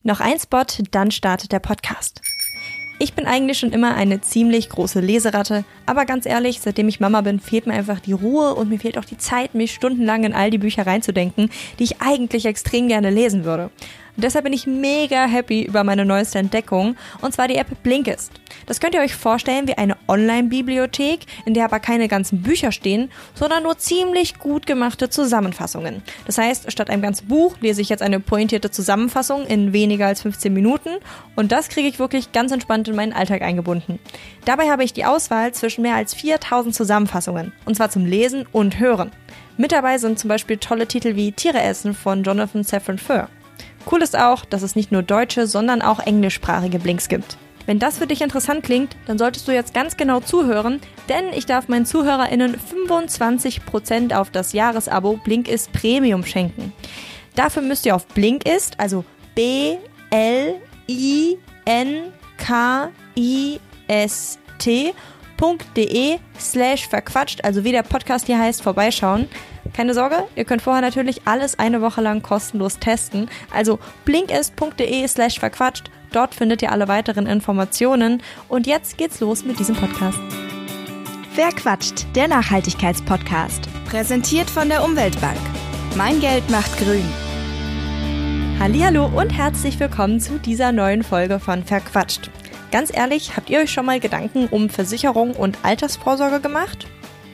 Noch ein Spot, dann startet der Podcast. Ich bin eigentlich schon immer eine ziemlich große Leseratte, aber ganz ehrlich, seitdem ich Mama bin, fehlt mir einfach die Ruhe und mir fehlt auch die Zeit, mich stundenlang in all die Bücher reinzudenken, die ich eigentlich extrem gerne lesen würde. Und deshalb bin ich mega happy über meine neueste Entdeckung, und zwar die App Blinkist. Das könnt ihr euch vorstellen wie eine Online-Bibliothek, in der aber keine ganzen Bücher stehen, sondern nur ziemlich gut gemachte Zusammenfassungen. Das heißt, statt einem ganzen Buch lese ich jetzt eine pointierte Zusammenfassung in weniger als 15 Minuten und das kriege ich wirklich ganz entspannt in meinen Alltag eingebunden. Dabei habe ich die Auswahl zwischen mehr als 4000 Zusammenfassungen, und zwar zum Lesen und Hören. Mit dabei sind zum Beispiel tolle Titel wie Tiere essen von Jonathan Safran Foer. Cool ist auch, dass es nicht nur deutsche, sondern auch englischsprachige Blinks gibt. Wenn das für dich interessant klingt, dann solltest du jetzt ganz genau zuhören, denn ich darf meinen ZuhörerInnen 25% auf das Jahresabo Blinkist Premium schenken. Dafür müsst ihr auf Blinkist, also blinkist.de/verquatscht, also wie der Podcast hier heißt, vorbeischauen. Keine Sorge, ihr könnt vorher natürlich alles eine Woche lang kostenlos testen. Also blinkist.de/verquatscht. Dort findet ihr alle weiteren Informationen. Und jetzt geht's los mit diesem Podcast. Verquatscht, der Nachhaltigkeitspodcast. Präsentiert von der Umweltbank. Mein Geld macht grün. Hallihallo und herzlich willkommen zu dieser neuen Folge von Verquatscht. Ganz ehrlich, habt ihr euch schon mal Gedanken um Versicherung und Altersvorsorge gemacht?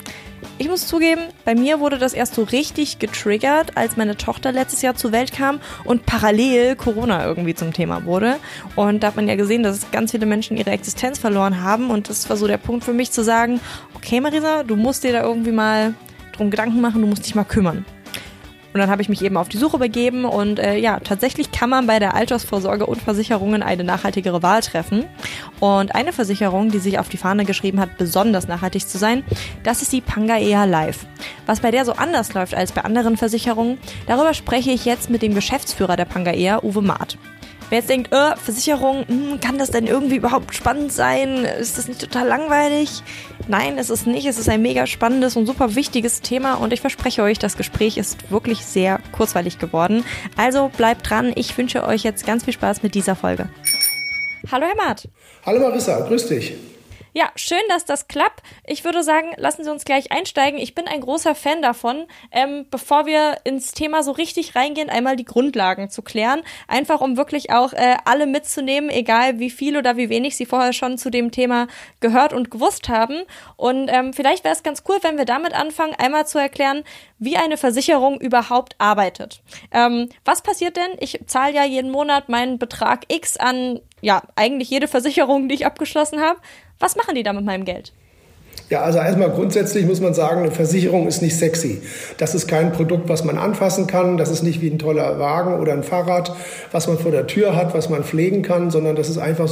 Ich muss zugeben, bei mir wurde das erst so richtig getriggert, als meine Tochter letztes Jahr zur Welt kam und parallel Corona irgendwie zum Thema wurde. Und da hat man ja gesehen, dass ganz viele Menschen ihre Existenz verloren haben. Und das war so der Punkt für mich zu sagen, okay Marisa, du musst dir da irgendwie mal drum Gedanken machen, du musst dich mal kümmern. Und dann habe ich mich eben auf die Suche begeben und tatsächlich kann man bei der Altersvorsorge und Versicherungen eine nachhaltigere Wahl treffen. Und eine Versicherung, die sich auf die Fahne geschrieben hat, besonders nachhaltig zu sein, das ist die Pangaea Life. Was bei der so anders läuft als bei anderen Versicherungen, darüber spreche ich jetzt mit dem Geschäftsführer der Pangaea, Uwe Maat. Wer jetzt denkt, Versicherung, kann das denn irgendwie überhaupt spannend sein? Ist das nicht total langweilig? Nein, es ist nicht. Es ist ein mega spannendes und super wichtiges Thema und ich verspreche euch, das Gespräch ist wirklich sehr kurzweilig geworden. Also bleibt dran, ich wünsche euch jetzt ganz viel Spaß mit dieser Folge. Hallo Herr Maat. Hallo Marissa, grüß dich. Ja, schön, dass das klappt. Ich würde sagen, lassen Sie uns gleich einsteigen. Ich bin ein großer Fan davon, bevor wir ins Thema so richtig reingehen, einmal die Grundlagen zu klären. Einfach, um wirklich auch alle mitzunehmen, egal wie viel oder wie wenig Sie vorher schon zu dem Thema gehört und gewusst haben. Und vielleicht wäre es ganz cool, wenn wir damit anfangen, einmal zu erklären, wie eine Versicherung überhaupt arbeitet. Was passiert denn? Ich zahle ja jeden Monat meinen Betrag X an, eigentlich jede Versicherung, die ich abgeschlossen habe. Was machen die da mit meinem Geld? Ja, also erstmal grundsätzlich muss man sagen, eine Versicherung ist nicht sexy. Das ist kein Produkt, was man anfassen kann. Das ist nicht wie ein toller Wagen oder ein Fahrrad, was man vor der Tür hat, was man pflegen kann, sondern das ist einfach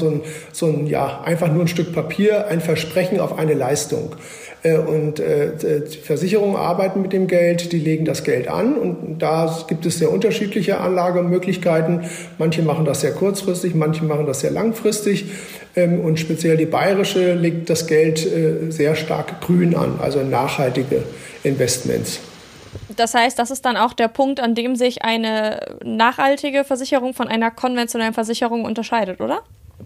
einfach nur ein Stück Papier, ein Versprechen auf eine Leistung. Und die Versicherungen arbeiten mit dem Geld, die legen das Geld an und da gibt es sehr unterschiedliche Anlagemöglichkeiten. Manche machen das sehr kurzfristig, manche machen das sehr langfristig und speziell die bayerische legt das Geld sehr stark grün an, also nachhaltige Investments. Das heißt, das ist dann auch der Punkt, an dem sich eine nachhaltige Versicherung von einer konventionellen Versicherung unterscheidet, oder?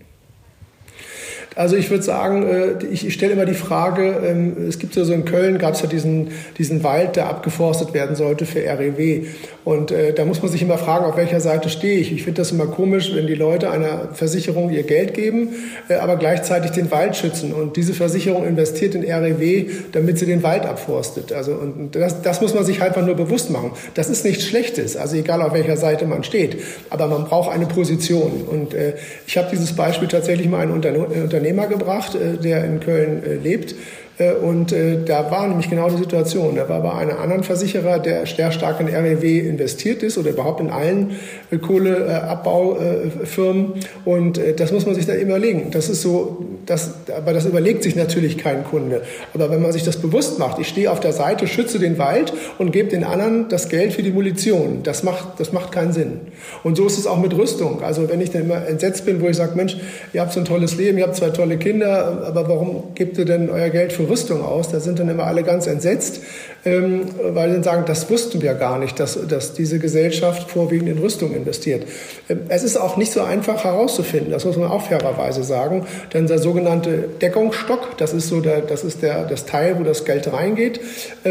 Also ich würde sagen, ich stelle immer die Frage, es gibt ja so in Köln, gab es ja diesen Wald, der abgeforstet werden sollte für REW. Und da muss man sich immer fragen, auf welcher Seite stehe ich. Ich finde das immer komisch, wenn die Leute einer Versicherung ihr Geld geben, aber gleichzeitig den Wald schützen. Und diese Versicherung investiert in REW, damit sie den Wald abforstet. Also und das muss man sich einfach nur bewusst machen. Das ist nichts Schlechtes, also egal auf welcher Seite man steht. Aber man braucht eine Position. Und ich habe dieses Beispiel tatsächlich mal einen Unternehmer gebracht, der in Köln lebt. Und da war nämlich genau die Situation. Da war bei einem anderen Versicherer, der sehr stark in REW investiert ist oder überhaupt in allen Kohleabbaufirmen. Und das muss man sich da überlegen. Das ist so, aber das überlegt sich natürlich kein Kunde. Aber wenn man sich das bewusst macht, ich stehe auf der Seite, schütze den Wald und gebe den anderen das Geld für die Munition. Das macht keinen Sinn. Und so ist es auch mit Rüstung. Also wenn ich dann immer entsetzt bin, wo ich sage, Mensch, ihr habt so ein tolles Leben, ihr habt 2 tolle Kinder, aber warum gebt ihr denn euer Geld für Rüstung aus. Da sind dann immer alle ganz entsetzt, weil sie dann sagen, das wussten wir gar nicht, dass diese Gesellschaft vorwiegend in Rüstung investiert. Es ist auch nicht so einfach herauszufinden, das muss man auch fairerweise sagen, denn der sogenannte Deckungsstock, das ist das Teil, wo das Geld reingeht,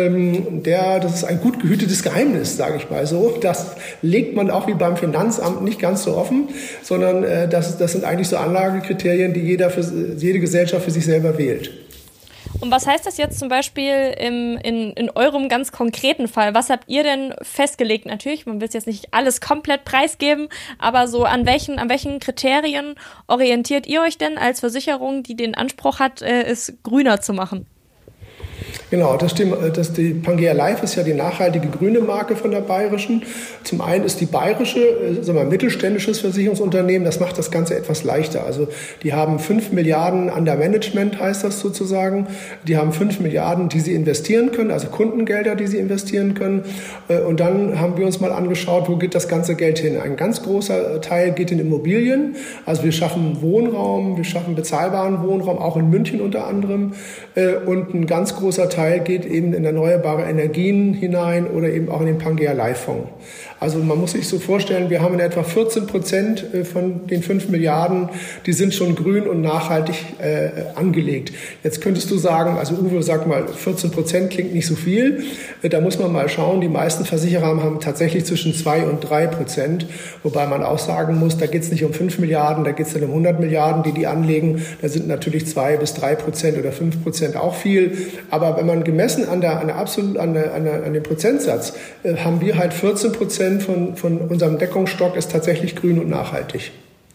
das ist ein gut gehütetes Geheimnis, sage ich mal so. Das legt man auch wie beim Finanzamt nicht ganz so offen, sondern das sind eigentlich so Anlagekriterien, die jede Gesellschaft für sich selber wählt. Und was heißt das jetzt zum Beispiel in eurem ganz konkreten Fall? Was habt ihr denn festgelegt? Natürlich, man will jetzt nicht alles komplett preisgeben, aber so an welchen Kriterien orientiert ihr euch denn als Versicherung, die den Anspruch hat, es grüner zu machen? Genau, das stimmt. Die Pangea Life ist ja die nachhaltige grüne Marke von der Bayerischen. Zum einen ist die Bayerische, mittelständisches Versicherungsunternehmen, das macht das Ganze etwas leichter. Also die haben 5 Milliarden under Management, heißt das sozusagen. Die haben 5 Milliarden, die sie investieren können, also Kundengelder, die sie investieren können. Und dann haben wir uns mal angeschaut, wo geht das ganze Geld hin. Ein ganz großer Teil geht in Immobilien. Also wir schaffen Wohnraum, wir schaffen bezahlbaren Wohnraum, auch in München unter anderem. Und ein ganz großer Teil geht eben in erneuerbare Energien hinein oder eben auch in den Pangea Life Fonds. Also man muss sich so vorstellen, wir haben in etwa 14% von den 5 Milliarden, die sind schon grün und nachhaltig angelegt. Jetzt könntest du sagen, also Uwe, sag mal, 14% klingt nicht so viel. Da muss man mal schauen, die meisten Versicherer haben tatsächlich zwischen 2 und 3%, wobei man auch sagen muss, da geht es nicht um 5 Milliarden, da geht es dann um 100 Milliarden, die anlegen. Da sind natürlich 2 bis 3% oder 5% auch viel. Aber wenn man gemessen an dem Prozentsatz, haben wir halt 14% von unserem Deckungsstock ist tatsächlich grün und nachhaltig.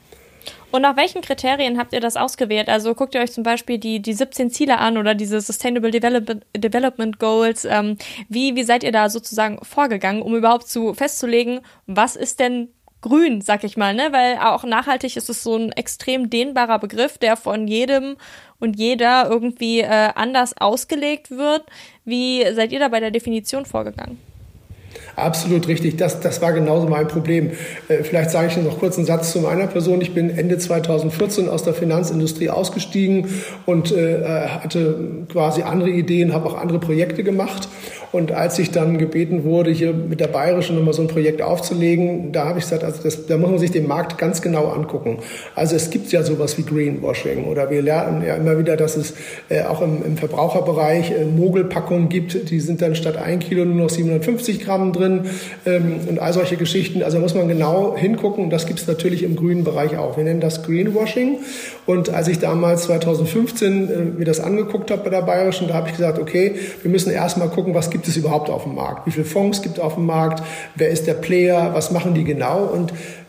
Und nach welchen Kriterien habt ihr das ausgewählt? Also guckt ihr euch zum Beispiel die 17 Ziele an oder diese Sustainable Development Goals. Wie seid ihr da sozusagen vorgegangen, um überhaupt festzulegen, was ist denn grün, sag ich mal, ne? Weil auch nachhaltig ist es so ein extrem dehnbarer Begriff, der von jedem und jeder irgendwie anders ausgelegt wird. Wie seid ihr da bei der Definition vorgegangen? Absolut richtig, das war genauso mein Problem. Vielleicht sage ich noch kurz einen Satz zu meiner Person. Ich bin Ende 2014 aus der Finanzindustrie ausgestiegen und hatte quasi andere Ideen, habe auch andere Projekte gemacht. Und als ich dann gebeten wurde, hier mit der Bayerischen nochmal so ein Projekt aufzulegen, da habe ich gesagt, da muss man sich den Markt ganz genau angucken. Also es gibt ja sowas wie Greenwashing oder wir lernen ja immer wieder, dass es auch im Verbraucherbereich Mogelpackungen gibt, die sind dann statt 1 Kilo nur noch 750 Gramm drin und all solche Geschichten. Also da muss man genau hingucken und das gibt es natürlich im grünen Bereich auch. Wir nennen das Greenwashing und als ich damals 2015 mir das angeguckt habe bei der Bayerischen, da habe ich gesagt, okay, wir müssen erstmal gucken, was gibt es überhaupt auf dem Markt? Wie viele Fonds gibt es auf dem Markt? Wer ist der Player? Was machen die genau? Und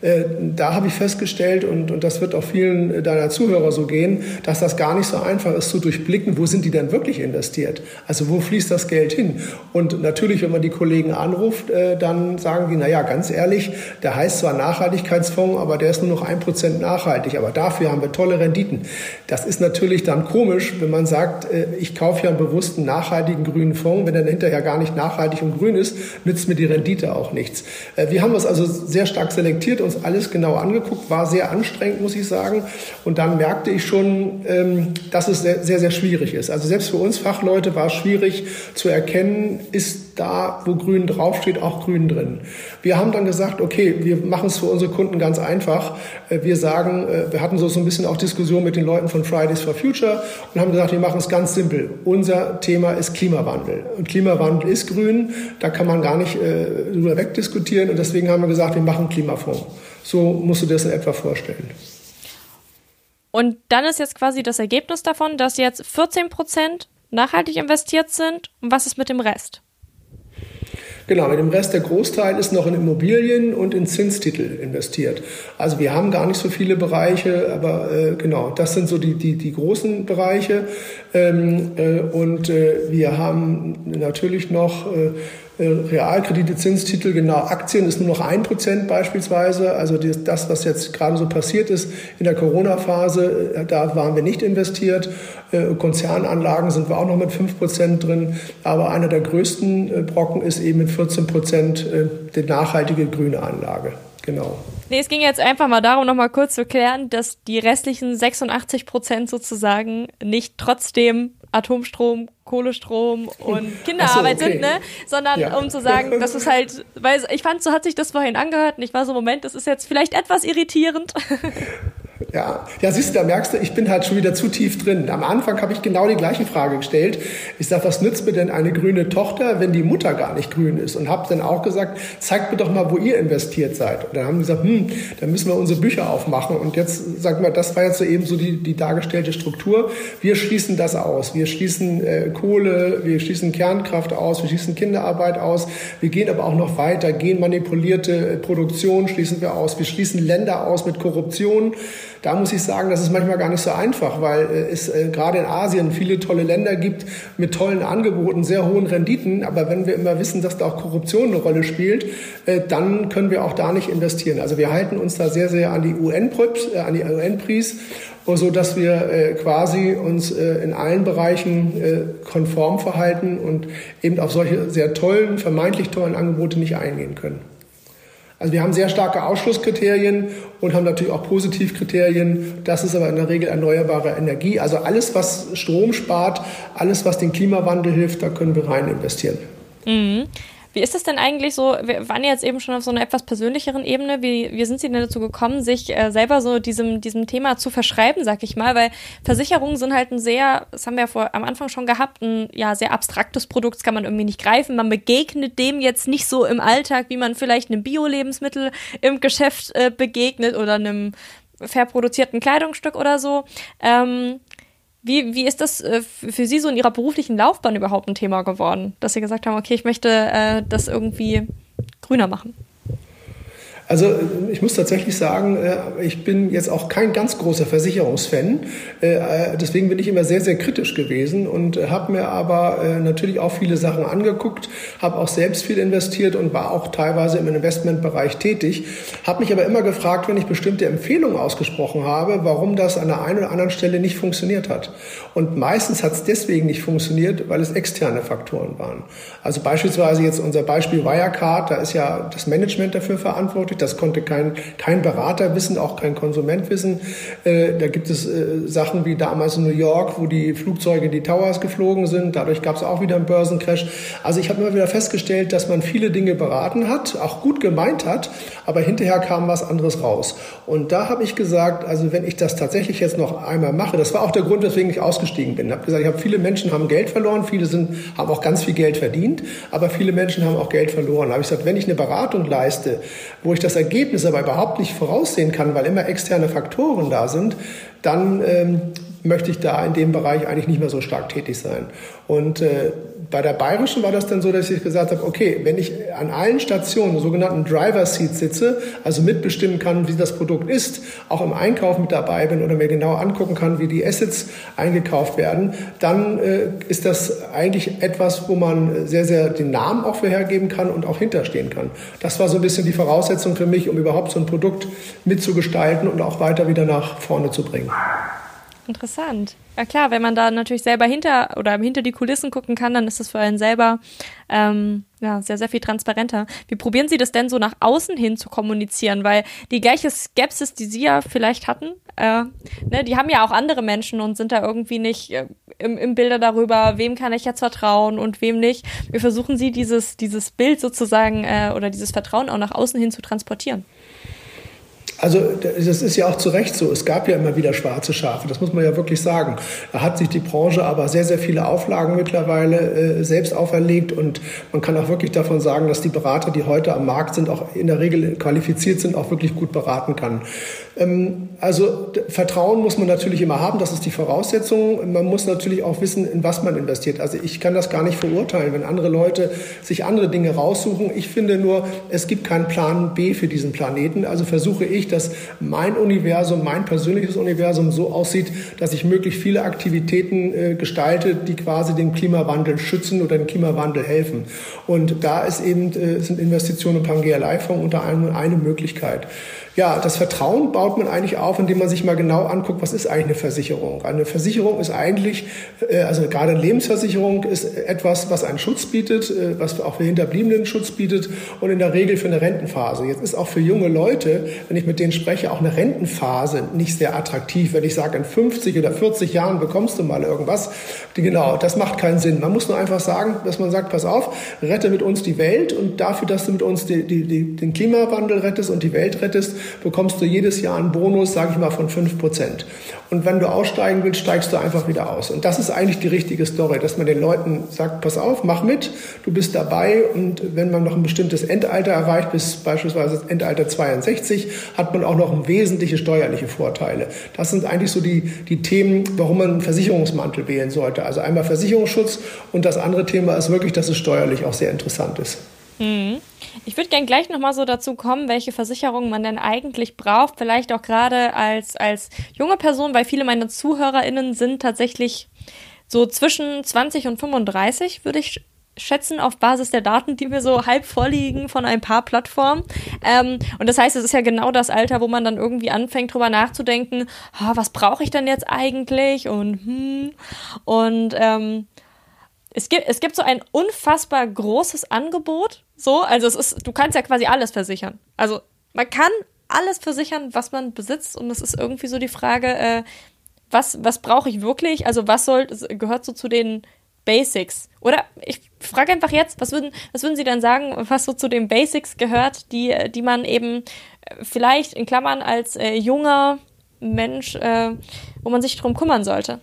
da habe ich festgestellt, und das wird auch vielen deiner Zuhörer so gehen, dass das gar nicht so einfach ist zu durchblicken, wo sind die denn wirklich investiert? Also wo fließt das Geld hin? Und natürlich, wenn man die Kollegen anruft, dann sagen die, naja, ganz ehrlich, der heißt zwar Nachhaltigkeitsfonds, aber der ist nur noch 1% nachhaltig, aber dafür haben wir tolle Renditen. Das ist natürlich dann komisch, wenn man sagt, ich kaufe ja einen bewussten nachhaltigen grünen Fonds, wenn der hinterher gar nicht nachhaltig und grün ist, nützt mir die Rendite auch nichts. Wir haben das also sehr stark selektiert, uns alles genau angeguckt, war sehr anstrengend, muss ich sagen. Und dann merkte ich schon, dass es sehr, sehr, sehr schwierig ist. Also selbst für uns Fachleute war es schwierig zu erkennen, ist da, wo grün draufsteht, auch grün drin. Wir haben dann gesagt, okay, wir machen es für unsere Kunden ganz einfach. Wir sagen, wir hatten so ein bisschen auch Diskussion mit den Leuten von Fridays for Future und haben gesagt, wir machen es ganz simpel. Unser Thema ist Klimawandel. Und Klimawandel ist grün, da kann man gar nicht drüber wegdiskutieren. Und deswegen haben wir gesagt, wir machen einen Klimafonds. So musst du dir das in etwa vorstellen. Und dann ist jetzt quasi das Ergebnis davon, dass jetzt 14% nachhaltig investiert sind. Und was ist mit dem Rest? Genau, mit dem Rest, der Großteil ist noch in Immobilien und in Zinstitel investiert. Also wir haben gar nicht so viele Bereiche, aber genau, das sind so die großen Bereiche. Und wir haben natürlich noch Realkredite, Zinstitel, genau, Aktien ist nur noch 1% beispielsweise. Also das, was jetzt gerade so passiert ist in der Corona-Phase, da waren wir nicht investiert. Konzernanlagen sind wir auch noch mit 5% drin. Aber einer der größten Brocken ist eben mit 14% die nachhaltige grüne Anlage. Genau. Nee, es ging jetzt einfach mal darum, noch mal kurz zu klären, dass die restlichen 86% sozusagen nicht trotzdem Atomstrom, Kohlestrom und Kinderarbeit sind, ne? Sondern um zu sagen, das ist halt, weil ich fand, so hat sich das vorhin angehört und ich war so, Moment, das ist jetzt vielleicht etwas irritierend. Ja, siehst du, da merkst du, ich bin halt schon wieder zu tief drin. Am Anfang habe ich genau die gleiche Frage gestellt. Ich sage, was nützt mir denn eine grüne Tochter, wenn die Mutter gar nicht grün ist? Und habe dann auch gesagt, zeigt mir doch mal, wo ihr investiert seid. Und dann haben die gesagt, dann müssen wir unsere Bücher aufmachen. Und jetzt, sag mal, das war jetzt so eben so die dargestellte Struktur. Wir schließen das aus. Wir schließen Kohle, wir schließen Kernkraft aus, wir schließen Kinderarbeit aus. Wir gehen aber auch noch weiter. Genmanipulierte Produktion schließen wir aus. Wir schließen Länder aus mit Korruption. Da muss ich sagen, das ist manchmal gar nicht so einfach, weil es gerade in Asien viele tolle Länder gibt mit tollen Angeboten, sehr hohen Renditen. Aber wenn wir immer wissen, dass da auch Korruption eine Rolle spielt, dann können wir auch da nicht investieren. Also wir halten uns da sehr, sehr an die UN-Pries, so dass wir quasi uns in allen Bereichen konform verhalten und eben auf solche sehr tollen, vermeintlich tollen Angebote nicht eingehen können. Also wir haben sehr starke Ausschlusskriterien und haben natürlich auch Positivkriterien. Das ist aber in der Regel erneuerbare Energie. Also alles, was Strom spart, alles, was den Klimawandel hilft, da können wir rein investieren. Mhm. Wie ist es denn eigentlich so, wir waren jetzt eben schon auf so einer etwas persönlicheren Ebene, wie sind Sie denn dazu gekommen, sich selber so diesem Thema zu verschreiben, sag ich mal, weil Versicherungen sind halt das haben wir ja am Anfang schon gehabt, ein sehr abstraktes Produkt, das kann man irgendwie nicht greifen, man begegnet dem jetzt nicht so im Alltag, wie man vielleicht einem Bio-Lebensmittel im Geschäft begegnet oder einem fair produzierten Kleidungsstück oder so. Wie ist das für Sie so in Ihrer beruflichen Laufbahn überhaupt ein Thema geworden, dass Sie gesagt haben, okay, ich möchte das irgendwie grüner machen? Also ich muss tatsächlich sagen, ich bin jetzt auch kein ganz großer Versicherungsfan. Deswegen bin ich immer sehr, sehr kritisch gewesen und habe mir aber natürlich auch viele Sachen angeguckt, habe auch selbst viel investiert und war auch teilweise im Investmentbereich tätig. Habe mich aber immer gefragt, wenn ich bestimmte Empfehlungen ausgesprochen habe, warum das an der einen oder anderen Stelle nicht funktioniert hat. Und meistens hat es deswegen nicht funktioniert, weil es externe Faktoren waren. Also beispielsweise jetzt unser Beispiel Wirecard, da ist ja das Management dafür verantwortlich. Das konnte kein Berater wissen, auch kein Konsument wissen. Da gibt es Sachen wie damals in New York, wo die Flugzeuge in die Towers geflogen sind. Dadurch gab es auch wieder einen Börsencrash. Also ich habe immer wieder festgestellt, dass man viele Dinge beraten hat, auch gut gemeint hat, aber hinterher kam was anderes raus. Und da habe ich gesagt, also wenn ich das tatsächlich jetzt noch einmal mache, das war auch der Grund, weswegen ich ausgestiegen bin. Ich habe gesagt, viele Menschen haben Geld verloren, viele haben auch ganz viel Geld verdient, aber viele Menschen haben auch Geld verloren. Da habe ich gesagt, wenn ich eine Beratung leiste, wo ich das Ergebnis aber überhaupt nicht voraussehen kann, weil immer externe Faktoren da sind, dann möchte ich da in dem Bereich eigentlich nicht mehr so stark tätig sein. Und bei der Bayerischen war das dann so, dass ich gesagt habe, okay, wenn ich an allen Stationen, sogenannten Driver Seat sitze, also mitbestimmen kann, wie das Produkt ist, auch im Einkauf mit dabei bin oder mir genau angucken kann, wie die Assets eingekauft werden, dann ist das eigentlich etwas, wo man sehr, sehr den Namen auch vorhergeben kann und auch hinterstehen kann. Das war so ein bisschen die Voraussetzung für mich, um überhaupt so ein Produkt mitzugestalten und auch weiter wieder nach vorne zu bringen. Interessant. Ja klar, wenn man da natürlich selber hinter die Kulissen gucken kann, dann ist das für einen selber sehr, sehr viel transparenter. Wie probieren Sie das denn so nach außen hin zu kommunizieren? Weil die gleiche Skepsis, die Sie ja vielleicht hatten, die haben ja auch andere Menschen und sind da irgendwie nicht im Bilder darüber, wem kann ich jetzt vertrauen und wem nicht. Wie versuchen Sie dieses Bild sozusagen oder dieses Vertrauen auch nach außen hin zu transportieren? Also das ist ja auch zu Recht so. Es gab ja immer wieder schwarze Schafe, das muss man ja wirklich sagen. Da hat sich die Branche aber sehr, sehr viele Auflagen mittlerweile selbst auferlegt und man kann auch wirklich davon sagen, dass die Berater, die heute am Markt sind, auch in der Regel qualifiziert sind, auch wirklich gut beraten kann. Also Vertrauen muss man natürlich immer haben, das ist die Voraussetzung. Man muss natürlich auch wissen, in was man investiert. Also ich kann das gar nicht verurteilen, wenn andere Leute sich andere Dinge raussuchen. Ich finde nur, es gibt keinen Plan B für diesen Planeten. Also versuche ich, dass mein Universum, mein persönliches Universum so aussieht, dass ich möglichst viele Aktivitäten gestalte, die quasi den Klimawandel schützen oder dem Klimawandel helfen. Und da ist sind Investitionen im Pangea-Fonds unter anderem eine Möglichkeit. Ja, das Vertrauen baut man eigentlich auf, indem man sich mal genau anguckt, was ist eigentlich eine Versicherung. Eine Versicherung ist eigentlich, also gerade eine Lebensversicherung ist etwas, was einen Schutz bietet, was auch für Hinterbliebenen Schutz bietet und in der Regel für eine Rentenphase. Jetzt ist auch für junge Leute, wenn ich mit denen spreche, auch eine Rentenphase nicht sehr attraktiv. Wenn ich sage, in 50 oder 40 Jahren bekommst du mal irgendwas, genau, das macht keinen Sinn. Man muss nur einfach sagen, dass man sagt, pass auf, rette mit uns die Welt und dafür, dass du mit uns den Klimawandel rettest und die Welt rettest, bekommst du jedes Jahr einen Bonus, sage ich mal, von 5%. Und wenn du aussteigen willst, steigst du einfach wieder aus. Und das ist eigentlich die richtige Story, dass man den Leuten sagt, pass auf, mach mit, du bist dabei und wenn man noch ein bestimmtes Endalter erreicht, bis beispielsweise Endalter 62, hat man auch noch wesentliche steuerliche Vorteile. Das sind eigentlich so die Themen, warum man einen Versicherungsmantel wählen sollte. Also einmal Versicherungsschutz und das andere Thema ist wirklich, dass es steuerlich auch sehr interessant ist. Ich würde gerne gleich nochmal so dazu kommen, welche Versicherungen man denn eigentlich braucht. Vielleicht auch gerade als junge Person, weil viele meiner ZuhörerInnen sind tatsächlich so zwischen 20 und 35, würde ich schätzen, auf Basis der Daten, die mir so halb vorliegen von ein paar Plattformen. Und das heißt, es ist ja genau das Alter, wo man dann irgendwie anfängt, drüber nachzudenken, was brauche ich denn jetzt eigentlich? Es gibt so ein unfassbar großes Angebot. Also du kannst ja quasi alles versichern. Also man kann alles versichern, was man besitzt. Und es ist irgendwie so die Frage, was brauche ich wirklich? Also gehört so zu den Basics? Oder ich frage einfach jetzt, was würden Sie denn sagen, was so zu den Basics gehört, die man eben vielleicht in Klammern als junger Mensch, wo man sich drum kümmern sollte?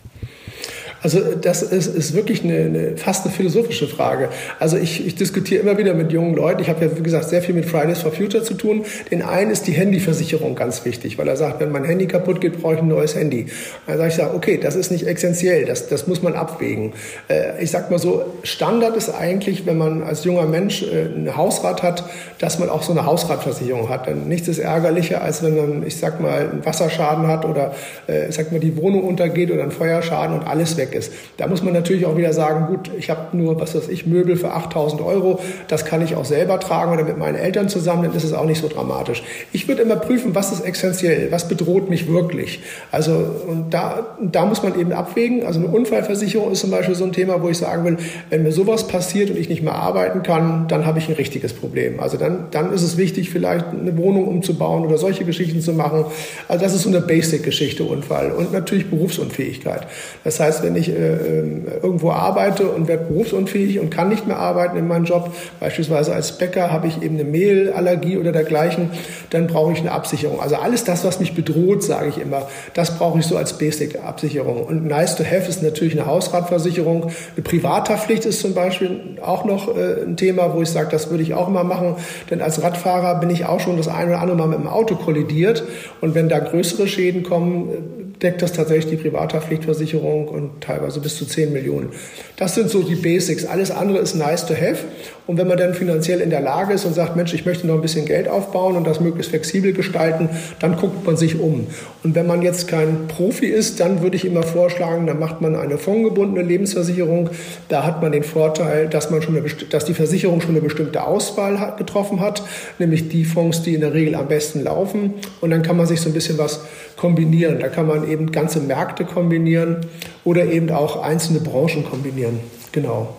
Also das ist wirklich fast eine philosophische Frage. Also ich diskutiere immer wieder mit jungen Leuten. Ich habe ja, wie gesagt, sehr viel mit Fridays for Future zu tun. Den einen ist die Handyversicherung ganz wichtig, weil er sagt, wenn mein Handy kaputt geht, brauche ich ein neues Handy. Dann sage ich, okay, das ist nicht essentiell, das muss man abwägen. Ich sag mal so, Standard ist eigentlich, wenn man als junger Mensch ein Hausrat hat, dass man auch so eine Hausratversicherung hat. Denn nichts ist ärgerlicher, als wenn man, ich sag mal, einen Wasserschaden hat oder die Wohnung untergeht oder ein Feuerschaden und alles weg ist. Da muss man natürlich auch wieder sagen, gut, ich habe nur, Möbel für 8.000 €, das kann ich auch selber tragen oder mit meinen Eltern zusammen, dann ist es auch nicht so dramatisch. Ich würde immer prüfen, was ist essentiell, was bedroht mich wirklich. Also und da muss man eben abwägen. Also eine Unfallversicherung ist zum Beispiel so ein Thema, wo ich sagen will, wenn mir sowas passiert und ich nicht mehr arbeiten kann, dann habe ich ein richtiges Problem. Also dann ist es wichtig, vielleicht eine Wohnung umzubauen oder solche Geschichten zu machen. Also das ist so eine Basic-Geschichte, Unfall. Und natürlich Berufsunfähigkeit. Das heißt, wenn ich irgendwo arbeite und werde berufsunfähig und kann nicht mehr arbeiten in meinem Job, beispielsweise als Bäcker habe ich eben eine Mehlallergie oder dergleichen, dann brauche ich eine Absicherung. Also alles das, was mich bedroht, sage ich immer, das brauche ich so als Basic-Absicherung. Und nice to have ist natürlich eine Hausratversicherung. Eine Privathaftpflicht ist zum Beispiel auch noch ein Thema, wo ich sage, das würde ich auch immer machen, denn als Radfahrer bin ich auch schon das ein oder andere Mal mit dem Auto kollidiert und wenn da größere Schäden kommen, deckt das tatsächlich die Privathaftpflichtversicherung und teilweise bis zu 10 Millionen. Das sind so die Basics. Alles andere ist nice to have. Und wenn man dann finanziell in der Lage ist und sagt, Mensch, ich möchte noch ein bisschen Geld aufbauen und das möglichst flexibel gestalten, dann guckt man sich um. Und wenn man jetzt kein Profi ist, dann würde ich immer vorschlagen, dann macht man eine fondgebundene Lebensversicherung. Da hat man den Vorteil, dass die Versicherung schon eine bestimmte Auswahl getroffen hat, nämlich die Fonds, die in der Regel am besten laufen. Und dann kann man sich so ein bisschen was kombinieren. Da kann man eben ganze Märkte kombinieren oder eben auch einzelne Branchen kombinieren. Genau.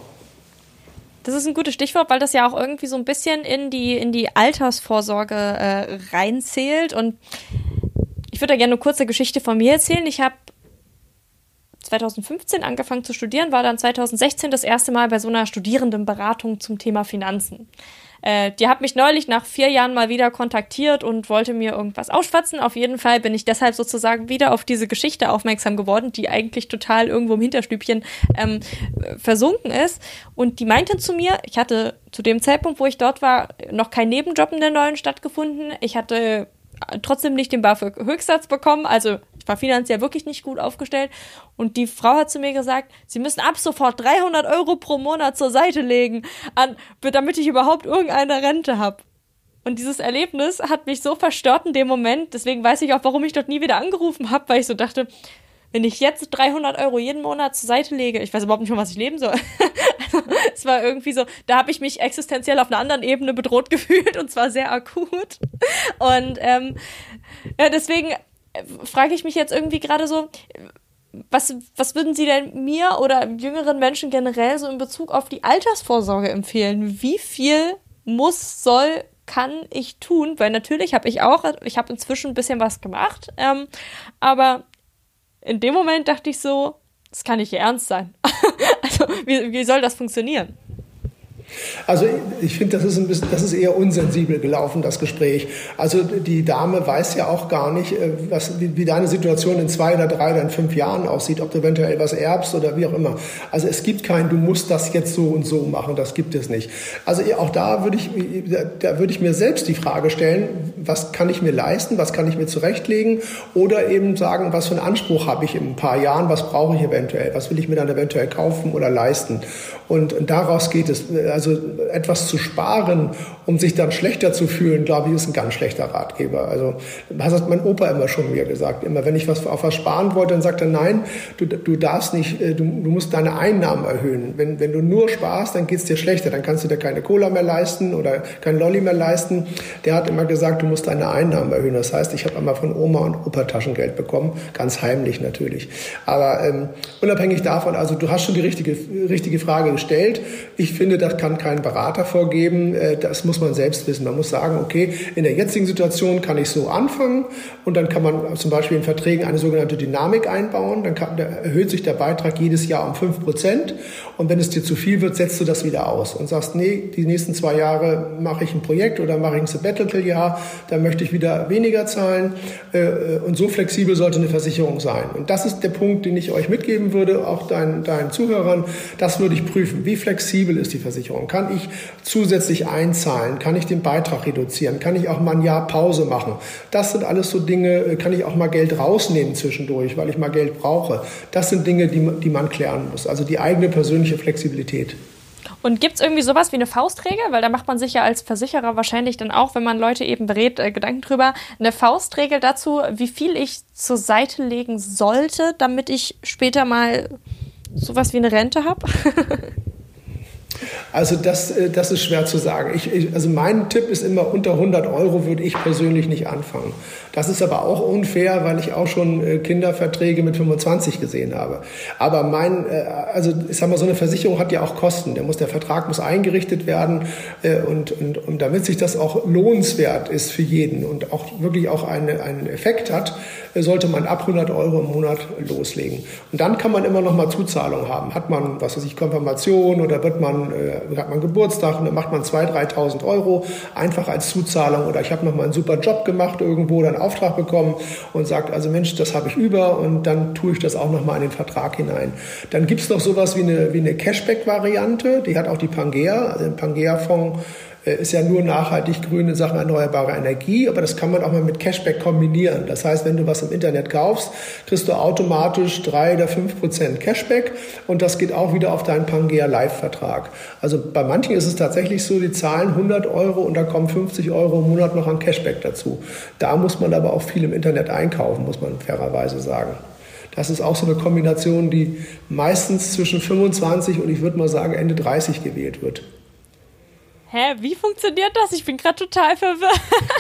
Das ist ein gutes Stichwort, weil das ja auch irgendwie so ein bisschen in die Altersvorsorge reinzählt. Und ich würde da gerne eine kurze Geschichte von mir erzählen. Ich habe 2015 angefangen zu studieren, war dann 2016 das erste Mal bei so einer Studierendenberatung zum Thema Finanzen. Die hat mich neulich nach 4 Jahren mal wieder kontaktiert und wollte mir irgendwas ausschwatzen. Auf jeden Fall bin ich deshalb sozusagen wieder auf diese Geschichte aufmerksam geworden, die eigentlich total irgendwo im Hinterstübchen versunken ist. Und die meinten zu mir, ich hatte zu dem Zeitpunkt, wo ich dort war, noch keinen Nebenjob in der neuen Stadt gefunden. Ich hatte trotzdem nicht den BAföG-Höchstsatz bekommen, also ich war finanziell wirklich nicht gut aufgestellt und die Frau hat zu mir gesagt, sie müssen ab sofort 300 € pro Monat zur Seite legen, damit ich überhaupt irgendeine Rente habe. Und dieses Erlebnis hat mich so verstört in dem Moment, deswegen weiß ich auch, warum ich dort nie wieder angerufen habe, weil ich so dachte, wenn ich jetzt 300 € jeden Monat zur Seite lege, ich weiß überhaupt nicht, von was ich leben soll. Es war irgendwie so, da habe ich mich existenziell auf einer anderen Ebene bedroht gefühlt und zwar sehr akut. Und deswegen frage ich mich jetzt irgendwie gerade so, was würden Sie denn mir oder jüngeren Menschen generell so in Bezug auf die Altersvorsorge empfehlen? Wie viel kann ich tun? Weil natürlich habe ich inzwischen ein bisschen was gemacht, aber in dem Moment dachte ich so, das kann nicht Ihr Ernst sein. Also wie soll das funktionieren? Also ich finde, das ist eher unsensibel gelaufen, das Gespräch. Also die Dame weiß ja auch gar nicht, wie deine Situation in 2 oder 3 oder in 5 Jahren aussieht, ob du eventuell was erbst oder wie auch immer. Also es gibt du musst das jetzt so und so machen, das gibt es nicht. Also auch da würde ich mir selbst die Frage stellen, was kann ich mir leisten, was kann ich mir zurechtlegen oder eben sagen, was für einen Anspruch habe ich in ein paar Jahren, was brauche ich eventuell, was will ich mir dann eventuell kaufen oder leisten. Und daraus geht es. Also etwas zu sparen, um sich dann schlechter zu fühlen, glaube ich, ist ein ganz schlechter Ratgeber. Also das hat mein Opa immer schon mir gesagt. Immer wenn ich auf was sparen wollte, dann sagte er, nein, du darfst nicht, du musst deine Einnahmen erhöhen. Wenn du nur sparst, dann geht es dir schlechter. Dann kannst du dir keine Cola mehr leisten oder kein Lolli mehr leisten. Der hat immer gesagt, du musst deine Einnahmen erhöhen. Das heißt, ich habe einmal von Oma und Opa Taschengeld bekommen, ganz heimlich natürlich. Aber unabhängig davon, also du hast schon die richtige Frage gestellt. Ich finde, das kann kein Berater vorgeben. Das muss man selbst wissen. Man muss sagen, okay, in der jetzigen Situation kann ich so anfangen und dann kann man zum Beispiel in Verträgen eine sogenannte Dynamik einbauen. Dann erhöht sich der Beitrag jedes Jahr um 5% und wenn es dir zu viel wird, setzt du das wieder aus und sagst, nee, die nächsten 2 Jahre mache ich ein Projekt oder mache ich ein Sabbatical-Jahr, dann möchte ich wieder weniger zahlen und so flexibel sollte eine Versicherung sein. Und das ist der Punkt, den ich euch mitgeben würde, auch deinen Zuhörern. Das würde ich prüfen. Wie flexibel ist die Versicherung? Kann ich zusätzlich einzahlen? Kann ich den Beitrag reduzieren? Kann ich auch mal ein Jahr Pause machen? Das sind alles so Dinge, kann ich auch mal Geld rausnehmen zwischendurch, weil ich mal Geld brauche. Das sind Dinge, die man klären muss. Also die eigene persönliche Flexibilität. Und gibt es irgendwie sowas wie eine Faustregel? Weil da macht man sich ja als Versicherer wahrscheinlich dann auch, wenn man Leute eben berät, Gedanken drüber. Eine Faustregel dazu, wie viel ich zur Seite legen sollte, damit ich später mal sowas wie eine Rente habe? Also das ist schwer zu sagen. Also mein Tipp ist immer, unter 100 € würde ich persönlich nicht anfangen. Das ist aber auch unfair, weil ich auch schon Kinderverträge mit 25 gesehen habe. Aber ich sag mal, so eine Versicherung hat ja auch Kosten. Der Vertrag muss eingerichtet werden und damit sich das auch lohnenswert ist für jeden und auch wirklich auch einen Effekt hat, sollte man ab 100 € im Monat loslegen. Und dann kann man immer noch mal Zuzahlungen haben. Hat man, Konfirmation oder hat man Geburtstag und dann macht man 2.000, 3.000 € einfach als Zuzahlung oder ich habe noch mal einen super Job gemacht irgendwo oder einen Auftrag bekommen und sagt, also Mensch, das habe ich über und dann tue ich das auch noch mal in den Vertrag hinein. Dann gibt es noch sowas wie eine Cashback-Variante, die hat auch die Pangea, also der Pangea-Fonds ist ja nur nachhaltig grün in Sachen erneuerbare Energie, aber das kann man auch mal mit Cashback kombinieren. Das heißt, wenn du was im Internet kaufst, kriegst du automatisch 3 oder 5% Cashback und das geht auch wieder auf deinen Pangea Live-Vertrag. Also bei manchen ist es tatsächlich so, die zahlen 100 € und da kommen 50 € im Monat noch an Cashback dazu. Da muss man aber auch viel im Internet einkaufen, muss man fairerweise sagen. Das ist auch so eine Kombination, die meistens zwischen 25 und ich würde mal sagen Ende 30 gewählt wird. Hä, wie funktioniert das? Ich bin gerade total verwirrt.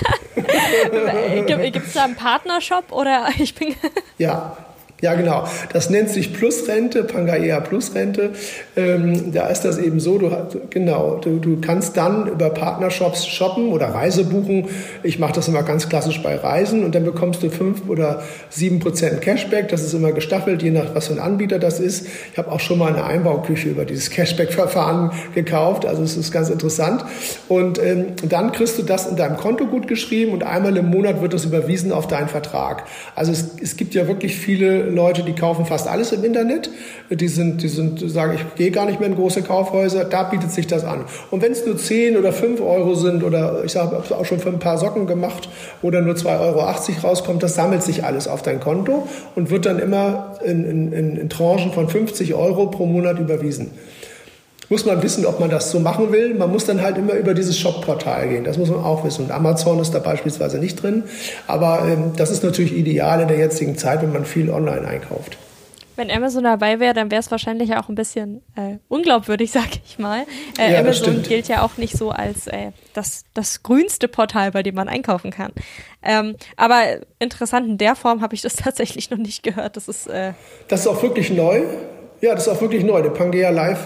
Gibt es da einen Partnershop oder ich bin... Ja, genau. Das nennt sich Plusrente, Pangea Plusrente. Da ist das eben so, du kannst dann über Partnershops shoppen oder Reise buchen. Ich mache das immer ganz klassisch bei Reisen und dann bekommst du 5 oder 7% Cashback. Das ist immer gestaffelt, je nach was für ein Anbieter das ist. Ich habe auch schon mal eine Einbauküche über dieses Cashback-Verfahren gekauft. Also es ist ganz interessant. Und dann kriegst du das in deinem Konto gut geschrieben und einmal im Monat wird das überwiesen auf deinen Vertrag. Also es gibt ja wirklich viele Leute, die kaufen fast alles im Internet. Die sagen, ich gehe gar nicht mehr in große Kaufhäuser. Da bietet sich das an. Und wenn es nur 10 oder 5 € sind oder ich habe auch schon für ein paar Socken gemacht oder nur 2,80 € rauskommt, das sammelt sich alles auf dein Konto und wird dann immer in Tranchen von 50 € pro Monat überwiesen. Muss man wissen, ob man das so machen will. Man muss dann halt immer über dieses Shop-Portal gehen. Das muss man auch wissen. Und Amazon ist da beispielsweise nicht drin. Aber das ist natürlich ideal in der jetzigen Zeit, wenn man viel online einkauft. Wenn Amazon dabei wäre, dann wäre es wahrscheinlich auch ein bisschen unglaubwürdig, sag ich mal. Ja, Amazon gilt ja auch nicht so als das grünste Portal, bei dem man einkaufen kann. Aber interessant, in der Form habe ich das tatsächlich noch nicht gehört. Das ist auch wirklich neu. Ja, das ist auch wirklich neu. Der Pangea Live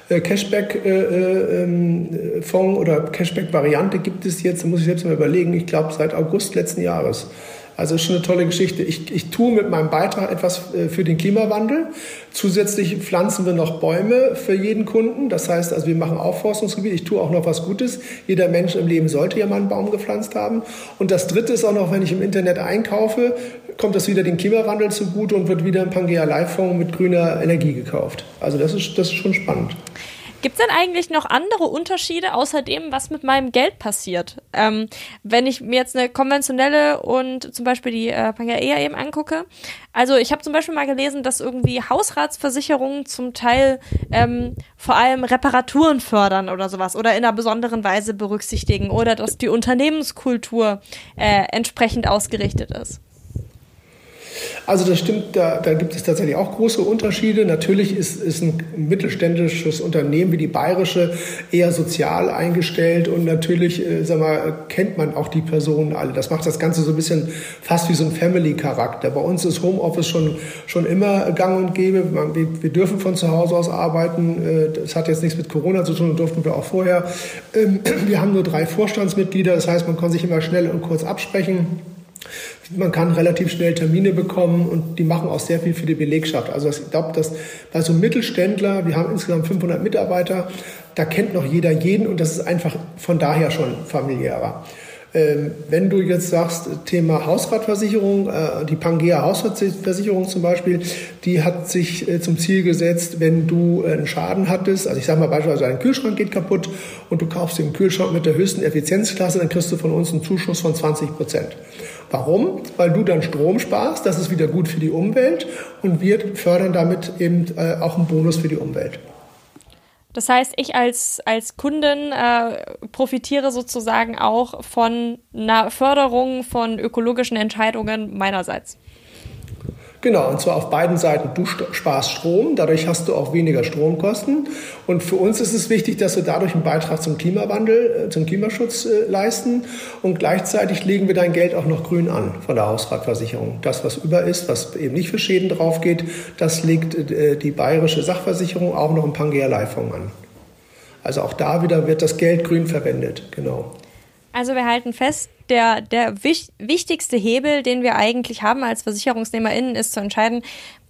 Cashback-Fonds oder Cashback-Variante gibt es jetzt, da muss ich selbst mal überlegen, ich glaube seit August letzten Jahres. Also ist schon eine tolle Geschichte. Ich tue mit meinem Beitrag etwas für den Klimawandel. Zusätzlich pflanzen wir noch Bäume für jeden Kunden. Das heißt, also wir machen Aufforstungsgebiet. Ich tue auch noch was Gutes. Jeder Mensch im Leben sollte ja mal einen Baum gepflanzt haben. Und das Dritte ist auch noch, wenn ich im Internet einkaufe, kommt das wieder dem Klimawandel zugute und wird wieder ein Pangea Live Fonds mit grüner Energie gekauft. Also das ist schon spannend. Gibt es denn eigentlich noch andere Unterschiede außer dem, was mit meinem Geld passiert? Wenn ich mir jetzt eine konventionelle und zum Beispiel die Pangea eben angucke. Also ich habe zum Beispiel mal gelesen, dass irgendwie Hausratsversicherungen zum Teil vor allem Reparaturen fördern oder sowas oder in einer besonderen Weise berücksichtigen oder dass die Unternehmenskultur entsprechend ausgerichtet ist. Also das stimmt, da gibt es tatsächlich auch große Unterschiede. Natürlich ist ein mittelständisches Unternehmen wie die Bayerische eher sozial eingestellt und natürlich kennt man auch die Personen alle. Das macht das Ganze so ein bisschen fast wie so ein Family-Charakter. Bei uns ist Homeoffice schon immer gang und gäbe. Wir dürfen von zu Hause aus arbeiten. Das hat jetzt nichts mit Corona zu tun, durften wir auch vorher. Wir haben nur 3 Vorstandsmitglieder, das heißt, man kann sich immer schnell und kurz absprechen. Man kann relativ schnell Termine bekommen und die machen auch sehr viel für die Belegschaft. Also ich glaube, dass bei so einem Mittelständler, wir haben insgesamt 500 Mitarbeiter, da kennt noch jeder jeden und das ist einfach von daher schon familiärer. Wenn du jetzt sagst, Thema Hausratversicherung, die Pangea Hausratversicherung zum Beispiel, die hat sich zum Ziel gesetzt, wenn du einen Schaden hattest, also ich sage mal beispielsweise, ein Kühlschrank geht kaputt und du kaufst den Kühlschrank mit der höchsten Effizienzklasse, dann kriegst du von uns einen Zuschuss von 20%. Warum? Weil du dann Strom sparst, das ist wieder gut für die Umwelt und wir fördern damit eben auch einen Bonus für die Umwelt. Das heißt, ich als Kundin profitiere sozusagen auch von einer Förderung von ökologischen Entscheidungen meinerseits. Genau, und zwar auf beiden Seiten. Du sparst Strom, dadurch hast du auch weniger Stromkosten. Und für uns ist es wichtig, dass wir dadurch einen Beitrag zum Klimawandel, zum Klimaschutz leisten. Und gleichzeitig legen wir dein Geld auch noch grün an von der Hausratversicherung. Das, was über ist, was eben nicht für Schäden drauf geht, das legt die Bayerische Sachversicherung auch noch im Pangea Live Fonds an. Also auch da wieder wird das Geld grün verwendet, genau. Also wir halten fest, der wichtigste Hebel, den wir eigentlich haben als VersicherungsnehmerInnen, ist zu entscheiden,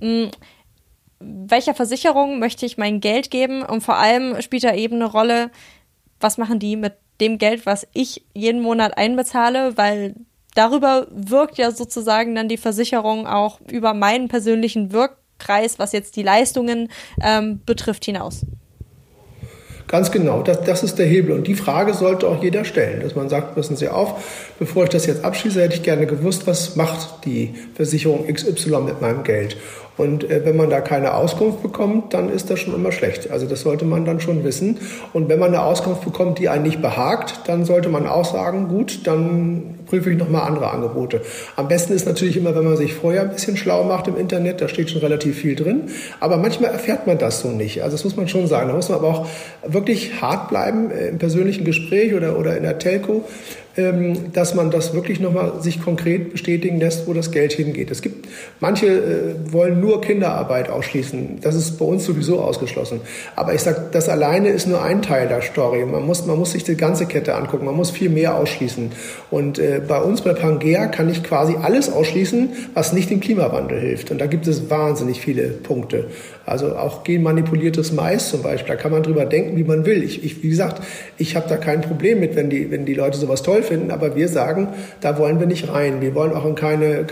welcher Versicherung möchte ich mein Geld geben und vor allem spielt da eben eine Rolle, was machen die mit dem Geld, was ich jeden Monat einbezahle, weil darüber wirkt ja sozusagen dann die Versicherung auch über meinen persönlichen Wirkkreis, was jetzt die Leistungen betrifft, hinaus. Ganz genau, das ist der Hebel. Und die Frage sollte auch jeder stellen, dass man sagt, passen Sie auf, bevor ich das jetzt abschließe, hätte ich gerne gewusst, was macht die Versicherung XY mit meinem Geld. Und wenn man da keine Auskunft bekommt, dann ist das schon immer schlecht. Also das sollte man dann schon wissen. Und wenn man eine Auskunft bekommt, die einen nicht behagt, dann sollte man auch sagen, gut, dann prüfe ich nochmal andere Angebote. Am besten ist natürlich immer, wenn man sich vorher ein bisschen schlau macht im Internet, da steht schon relativ viel drin. Aber manchmal erfährt man das so nicht. Also das muss man schon sagen. Da muss man aber auch wirklich hart bleiben im persönlichen Gespräch oder in der Telco, dass man das wirklich nochmal sich konkret bestätigen lässt, wo das Geld hingeht. Es gibt, manche wollen nur Kinderarbeit ausschließen. Das ist bei uns sowieso ausgeschlossen. Aber ich sage, das alleine ist nur ein Teil der Story. Man muss sich die ganze Kette angucken. Man muss viel mehr ausschließen. Und bei uns, bei Pangea, kann ich quasi alles ausschließen, was nicht dem Klimawandel hilft. Und da gibt es wahnsinnig viele Punkte. Also auch genmanipuliertes Mais zum Beispiel. Da kann man drüber denken, wie man will. Wie gesagt, ich habe da kein Problem mit, wenn die Leute sowas toll finden, aber wir sagen, da wollen wir nicht rein. Wir wollen auch in keine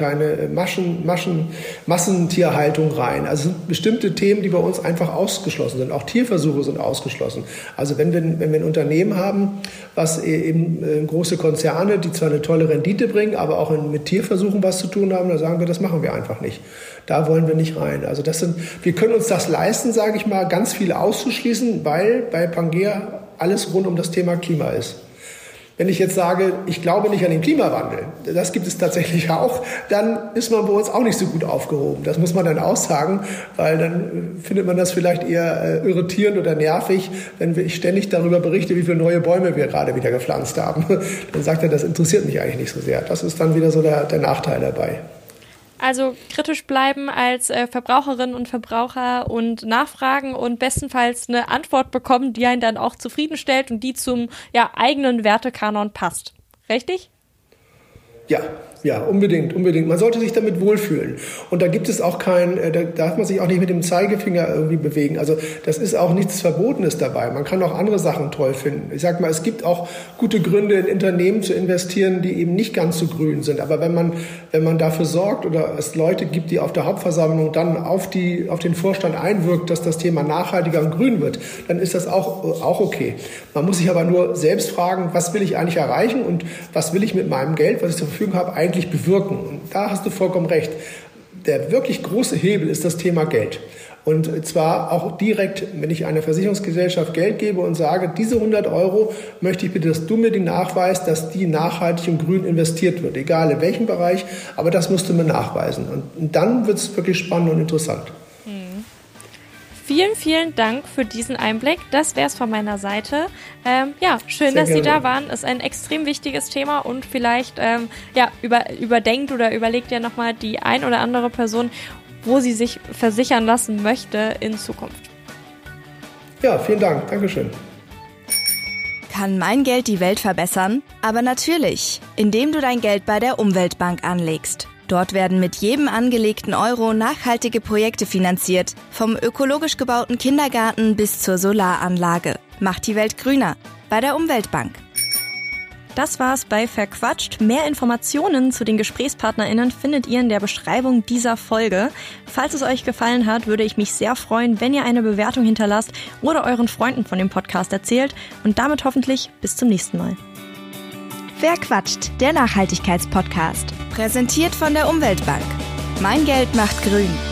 Massentierhaltung rein. Also es sind bestimmte Themen, die bei uns einfach ausgeschlossen sind. Auch Tierversuche sind ausgeschlossen. Also wenn wir ein Unternehmen haben, was eben große Konzerne, die zwar eine tolle Rendite bringen, aber auch mit Tierversuchen was zu tun haben, da sagen wir, das machen wir einfach nicht. Da wollen wir nicht rein. Also wir können uns das leisten, sage ich mal, ganz viel auszuschließen, weil bei Pangea alles rund um das Thema Klima ist. Wenn ich jetzt sage, ich glaube nicht an den Klimawandel, das gibt es tatsächlich auch, dann ist man bei uns auch nicht so gut aufgehoben. Das muss man dann aussagen, weil dann findet man das vielleicht eher irritierend oder nervig, wenn ich ständig darüber berichte, wie viele neue Bäume wir gerade wieder gepflanzt haben. Dann sagt er, das interessiert mich eigentlich nicht so sehr. Das ist dann wieder so der Nachteil dabei. Also kritisch bleiben als Verbraucherinnen und Verbraucher und nachfragen und bestenfalls eine Antwort bekommen, die einen dann auch zufriedenstellt und die zum eigenen Wertekanon passt. Richtig? Ja, unbedingt. Man sollte sich damit wohlfühlen. Und da gibt es auch da darf man sich auch nicht mit dem Zeigefinger irgendwie bewegen. Also das ist auch nichts Verbotenes dabei. Man kann auch andere Sachen toll finden. Ich sag mal, es gibt auch gute Gründe, in Unternehmen zu investieren, die eben nicht ganz so grün sind. Aber wenn man dafür sorgt oder es Leute gibt, die auf der Hauptversammlung dann auf den Vorstand einwirkt, dass das Thema nachhaltiger und grün wird, dann ist das auch okay. Man muss sich aber nur selbst fragen, was will ich eigentlich erreichen und was will ich mit meinem Geld, was ich zur Verfügung habe, eigentlich bewirken. Und da hast du vollkommen recht. Der wirklich große Hebel ist das Thema Geld. Und zwar auch direkt, wenn ich einer Versicherungsgesellschaft Geld gebe und sage, diese 100 € möchte ich bitte, dass du mir den Nachweis, dass die nachhaltig und grün investiert wird. Egal in welchem Bereich, aber das musst du mir nachweisen. Und dann wird es wirklich spannend und interessant. Vielen, vielen Dank für diesen Einblick. Das wäre es von meiner Seite. Schön, dass Sie da waren. Ist ein extrem wichtiges Thema und vielleicht überdenkt oder überlegt ja nochmal die ein oder andere Person, wo sie sich versichern lassen möchte in Zukunft. Ja, vielen Dank. Dankeschön. Kann mein Geld die Welt verbessern? Aber natürlich, indem du dein Geld bei der Umweltbank anlegst. Dort werden mit jedem angelegten Euro nachhaltige Projekte finanziert, vom ökologisch gebauten Kindergarten bis zur Solaranlage. Macht die Welt grüner bei der Umweltbank. Das war's bei Verquatscht. Mehr Informationen zu den GesprächspartnerInnen findet ihr in der Beschreibung dieser Folge. Falls es euch gefallen hat, würde ich mich sehr freuen, wenn ihr eine Bewertung hinterlasst oder euren Freunden von dem Podcast erzählt. Und damit hoffentlich bis zum nächsten Mal. Verquatscht, der Nachhaltigkeitspodcast. Präsentiert von der Umweltbank. Mein Geld macht grün.